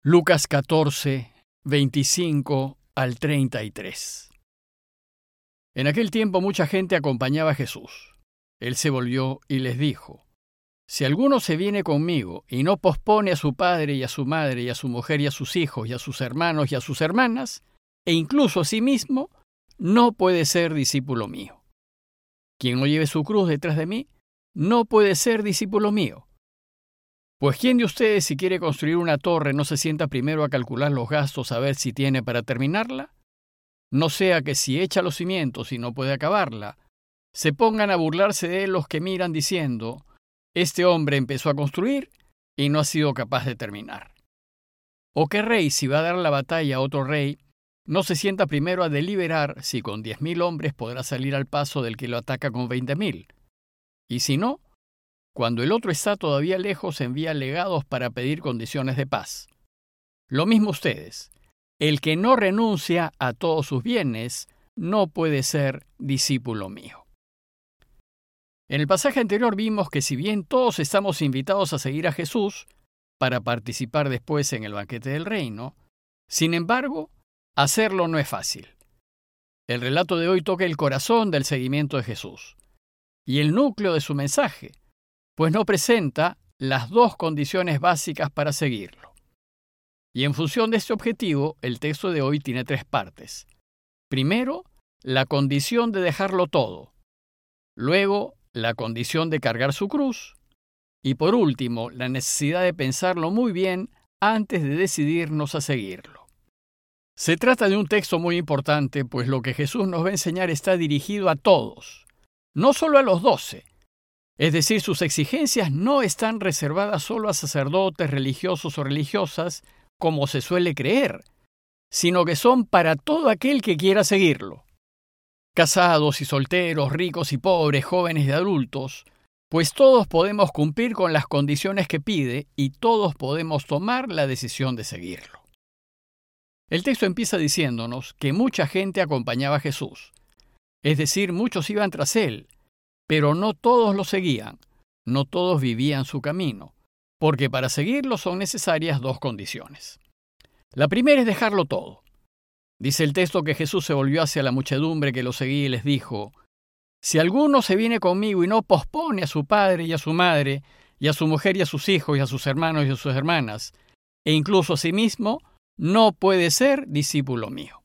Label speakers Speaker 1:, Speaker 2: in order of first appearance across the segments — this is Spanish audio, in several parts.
Speaker 1: Lucas 14, 25 al 33. En aquel tiempo mucha gente acompañaba a Jesús. Él se volvió y les dijo: Si alguno se viene conmigo y no pospone a su padre y a su madre y a su mujer y a sus hijos y a sus hermanos y a sus hermanas, e incluso a sí mismo, no puede ser discípulo mío. Quien no lleve su cruz detrás de mí, no puede ser discípulo mío. Pues ¿quién de ustedes, si quiere construir una torre, no se sienta primero a calcular los gastos a ver si tiene para terminarla? No sea que si echa los cimientos y no puede acabarla, se pongan a burlarse de él los que miran diciendo: Este hombre empezó a construir y no ha sido capaz de terminar. ¿O qué rey, si va a dar la batalla a otro rey, no se sienta primero a deliberar si con 10,000 hombres podrá salir al paso del que lo ataca con 20,000? Y si no, cuando el otro está todavía lejos, envía legados para pedir condiciones de paz. Lo mismo ustedes. El que no renuncia a todos sus bienes no puede ser discípulo mío. En el pasaje anterior vimos que si bien todos estamos invitados a seguir a Jesús para participar después en el banquete del reino, sin embargo, hacerlo no es fácil. El relato de hoy toca el corazón del seguimiento de Jesús y el núcleo de su mensaje, pues no presenta las dos condiciones básicas para seguirlo. Y en función de este objetivo, el texto de hoy tiene 3 partes. Primero, la condición de dejarlo todo. Luego, la condición de cargar su cruz. Y por último, la necesidad de pensarlo muy bien antes de decidirnos a seguirlo. Se trata de un texto muy importante, pues lo que Jesús nos va a enseñar está dirigido a todos, no solo a los 12. Es decir, sus exigencias no están reservadas solo a sacerdotes, religiosos o religiosas, como se suele creer, sino que son para todo aquel que quiera seguirlo. Casados y solteros, ricos y pobres, jóvenes y adultos, pues todos podemos cumplir con las condiciones que pide y todos podemos tomar la decisión de seguirlo. El texto empieza diciéndonos que mucha gente acompañaba a Jesús, es decir, muchos iban tras él, pero no todos lo seguían, no todos vivían su camino, porque para seguirlo son necesarias 2 condiciones. La primera es dejarlo todo. Dice el texto que Jesús se volvió hacia la muchedumbre que lo seguía y les dijo: Si alguno se viene conmigo y no pospone a su padre y a su madre, y a su mujer y a sus hijos y a sus hermanos y a sus hermanas, e incluso a sí mismo, no puede ser discípulo mío.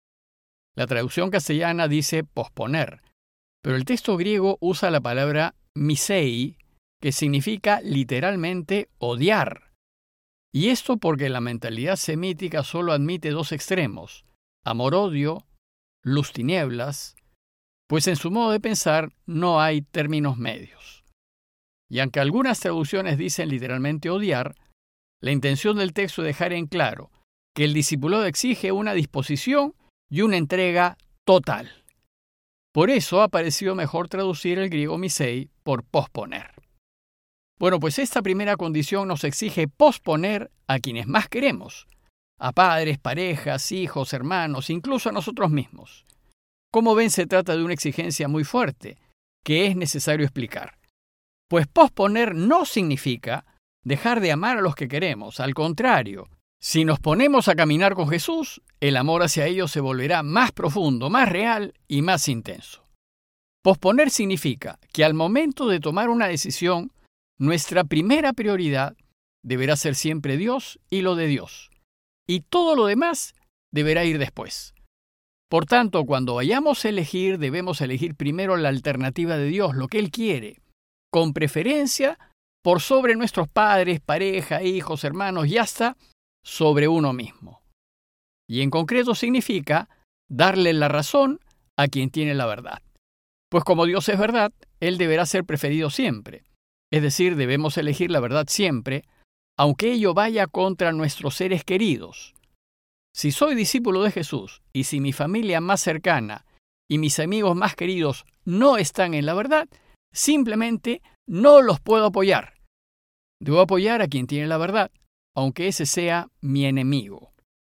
Speaker 1: La traducción castellana dice posponer, pero el texto griego usa la palabra misei, que significa literalmente odiar. Y esto porque la mentalidad semítica solo admite 2 extremos: amor-odio, luz-tinieblas, pues en su modo de pensar no hay términos medios. Y aunque algunas traducciones dicen literalmente odiar, la intención del texto es dejar en claro que el discipulado exige una disposición y una entrega total. Por eso ha parecido mejor traducir el griego misei por posponer. Bueno, pues esta primera condición nos exige posponer a quienes más queremos, a padres, parejas, hijos, hermanos, incluso a nosotros mismos. Como ven, se trata de una exigencia muy fuerte, que es necesario explicar. Pues posponer no significa dejar de amar a los que queremos, al contrario. Si nos ponemos a caminar con Jesús, el amor hacia ellos se volverá más profundo, más real y más intenso. Posponer significa que al momento de tomar una decisión, nuestra primera prioridad deberá ser siempre Dios y lo de Dios, y todo lo demás deberá ir después. Por tanto, cuando vayamos a elegir, debemos elegir primero la alternativa de Dios, lo que Él quiere, con preferencia por sobre nuestros padres, pareja, hijos, hermanos y hasta sobre uno mismo. Y en concreto significa darle la razón a quien tiene la verdad. Pues como Dios es verdad, Él deberá ser preferido siempre. Es decir, debemos elegir la verdad siempre, aunque ello vaya contra nuestros seres queridos. Si soy discípulo de Jesús y si mi familia más cercana y mis amigos más queridos no están en la verdad, simplemente no los puedo apoyar. Debo apoyar a quien tiene la verdad, aunque ese sea mi enemigo.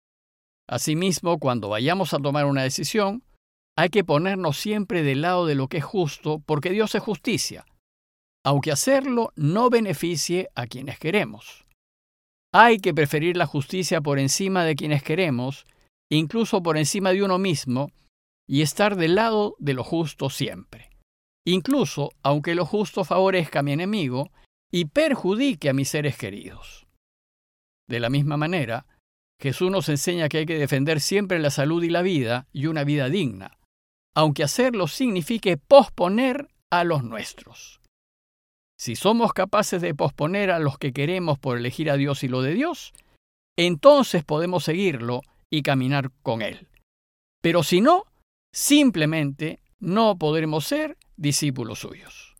Speaker 1: Asimismo, cuando vayamos a tomar una decisión, hay que ponernos siempre del lado de lo que es justo, porque Dios es justicia, aunque hacerlo no beneficie a quienes queremos. Hay que preferir la justicia por encima de quienes queremos, incluso por encima de uno mismo, y estar del lado de lo justo siempre. Incluso aunque lo justo favorezca a mi enemigo y perjudique a mis seres queridos. De la misma manera, Jesús nos enseña que hay que defender siempre la salud y la vida y una vida digna, aunque hacerlo signifique posponer a los nuestros. Si somos capaces de posponer a los que queremos por elegir a Dios y lo de Dios, entonces podemos seguirlo y caminar con Él. Pero si no, simplemente no podremos ser discípulos suyos.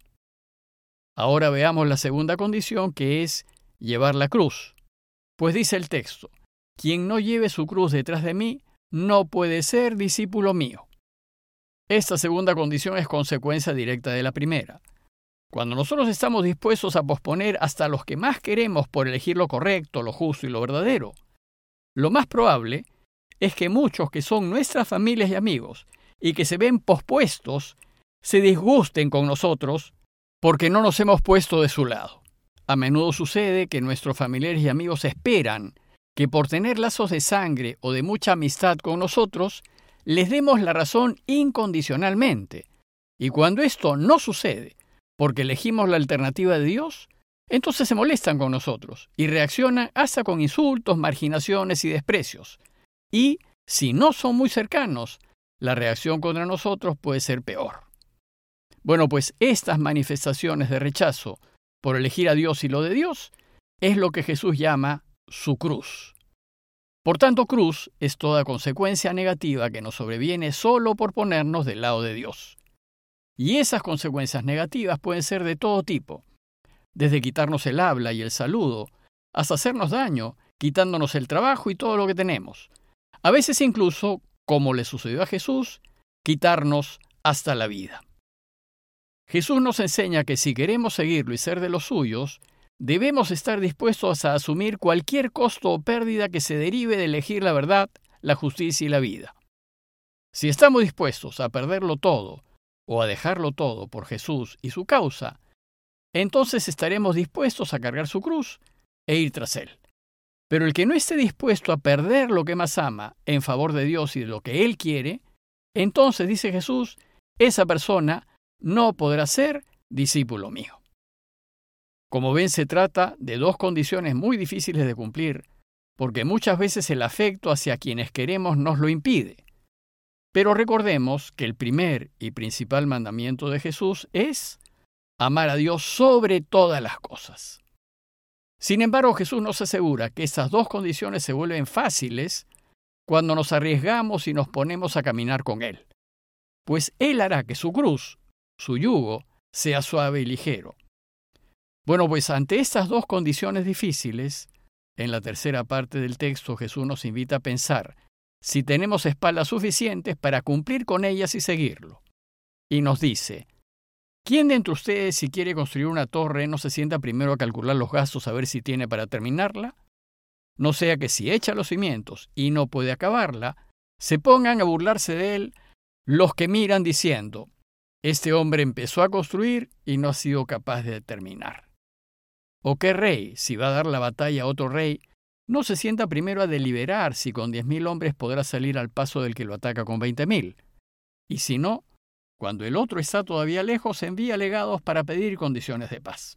Speaker 1: Ahora veamos la segunda condición, que es llevar la cruz. Pues dice el texto: quien no lleve su cruz detrás de mí no puede ser discípulo mío. Esta segunda condición es consecuencia directa de la primera. Cuando nosotros estamos dispuestos a posponer hasta los que más queremos por elegir lo correcto, lo justo y lo verdadero, lo más probable es que muchos que son nuestras familias y amigos y que se ven pospuestos se disgusten con nosotros porque no nos hemos puesto de su lado. A menudo sucede que nuestros familiares y amigos esperan que por tener lazos de sangre o de mucha amistad con nosotros, les demos la razón incondicionalmente. Y cuando esto no sucede, porque elegimos la alternativa de Dios, entonces se molestan con nosotros y reaccionan hasta con insultos, marginaciones y desprecios. Y, si no son muy cercanos, la reacción contra nosotros puede ser peor. Bueno, pues estas manifestaciones de rechazo por elegir a Dios y lo de Dios es lo que Jesús llama su cruz. Por tanto, cruz es toda consecuencia negativa que nos sobreviene solo por ponernos del lado de Dios. Y esas consecuencias negativas pueden ser de todo tipo, desde quitarnos el habla y el saludo, hasta hacernos daño, quitándonos el trabajo y todo lo que tenemos. A veces incluso, como le sucedió a Jesús, quitarnos hasta la vida. Jesús nos enseña que si queremos seguirlo y ser de los suyos, debemos estar dispuestos a asumir cualquier costo o pérdida que se derive de elegir la verdad, la justicia y la vida. Si estamos dispuestos a perderlo todo o a dejarlo todo por Jesús y su causa, entonces estaremos dispuestos a cargar su cruz e ir tras Él. Pero el que no esté dispuesto a perder lo que más ama en favor de Dios y de lo que Él quiere, entonces, dice Jesús, esa persona no podrá ser discípulo mío. Como ven, se trata de dos condiciones muy difíciles de cumplir, porque muchas veces el afecto hacia quienes queremos nos lo impide. Pero recordemos que el primer y principal mandamiento de Jesús es amar a Dios sobre todas las cosas. Sin embargo, Jesús nos asegura que estas dos condiciones se vuelven fáciles cuando nos arriesgamos y nos ponemos a caminar con Él, pues Él hará que su cruz, su yugo, sea suave y ligero. Bueno, pues ante estas dos condiciones difíciles, en la tercera parte del texto Jesús nos invita a pensar si tenemos espaldas suficientes para cumplir con ellas y seguirlo. Y nos dice: ¿quién de entre ustedes, si quiere construir una torre, no se sienta primero a calcular los gastos a ver si tiene para terminarla? No sea que si echa los cimientos y no puede acabarla, se pongan a burlarse de él los que miran diciendo: este hombre empezó a construir y no ha sido capaz de terminar. ¿O qué rey, si va a dar la batalla a otro rey, no se sienta primero a deliberar si con 10.000 hombres podrá salir al paso del que lo ataca con 20.000? Y si no, cuando el otro está todavía lejos, envía legados para pedir condiciones de paz.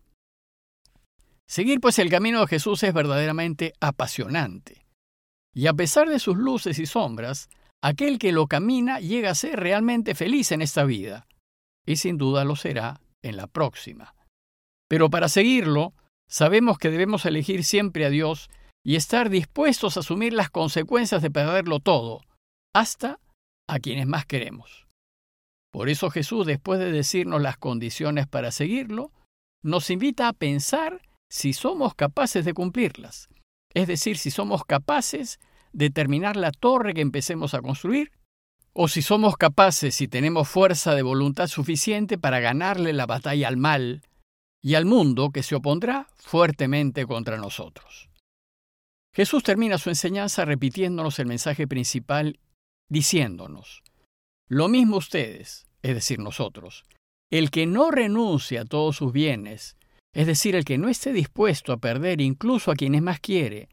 Speaker 1: Seguir pues el camino de Jesús es verdaderamente apasionante. Y a pesar de sus luces y sombras, aquel que lo camina llega a ser realmente feliz en esta vida. Y sin duda lo será en la próxima. Pero para seguirlo, sabemos que debemos elegir siempre a Dios y estar dispuestos a asumir las consecuencias de perderlo todo, hasta a quienes más queremos. Por eso Jesús, después de decirnos las condiciones para seguirlo, nos invita a pensar si somos capaces de cumplirlas. Es decir, si somos capaces de terminar la torre que empecemos a construir, o si somos capaces, si tenemos fuerza de voluntad suficiente para ganarle la batalla al mal y al mundo que se opondrá fuertemente contra nosotros. Jesús termina su enseñanza repitiéndonos el mensaje principal, diciéndonos: lo mismo ustedes, es decir, nosotros, el que no renuncie a todos sus bienes, es decir, el que no esté dispuesto a perder incluso a quienes más quiere,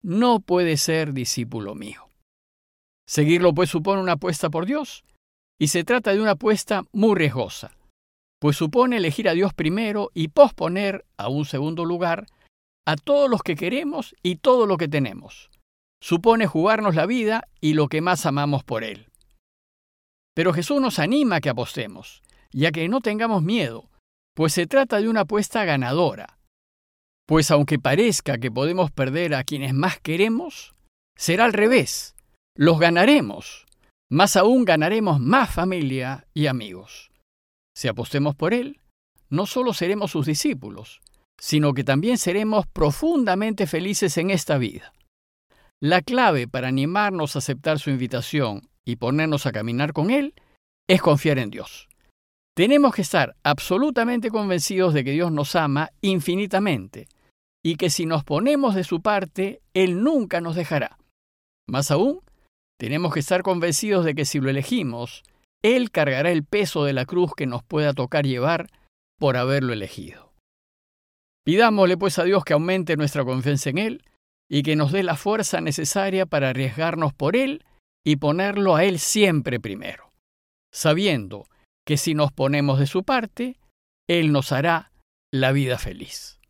Speaker 1: no puede ser discípulo mío. Seguirlo, pues, supone una apuesta por Dios, y se trata de una apuesta muy riesgosa, pues supone elegir a Dios primero y posponer a un segundo lugar a todos los que queremos y todo lo que tenemos. Supone jugarnos la vida y lo que más amamos por Él. Pero Jesús nos anima a que apostemos, ya que no tengamos miedo, pues se trata de una apuesta ganadora. Pues aunque parezca que podemos perder a quienes más queremos, será al revés. Los ganaremos. Más aún ganaremos más familia y amigos. Si apostemos por Él, no solo seremos sus discípulos, sino que también seremos profundamente felices en esta vida. La clave para animarnos a aceptar su invitación y ponernos a caminar con Él es confiar en Dios. Tenemos que estar absolutamente convencidos de que Dios nos ama infinitamente y que si nos ponemos de su parte, Él nunca nos dejará. Más aún, tenemos que estar convencidos de que si lo elegimos, Él cargará el peso de la cruz que nos pueda tocar llevar por haberlo elegido. Pidámosle pues a Dios que aumente nuestra confianza en Él y que nos dé la fuerza necesaria para arriesgarnos por Él y ponerlo a Él siempre primero, sabiendo que si nos ponemos de su parte, Él nos hará la vida feliz.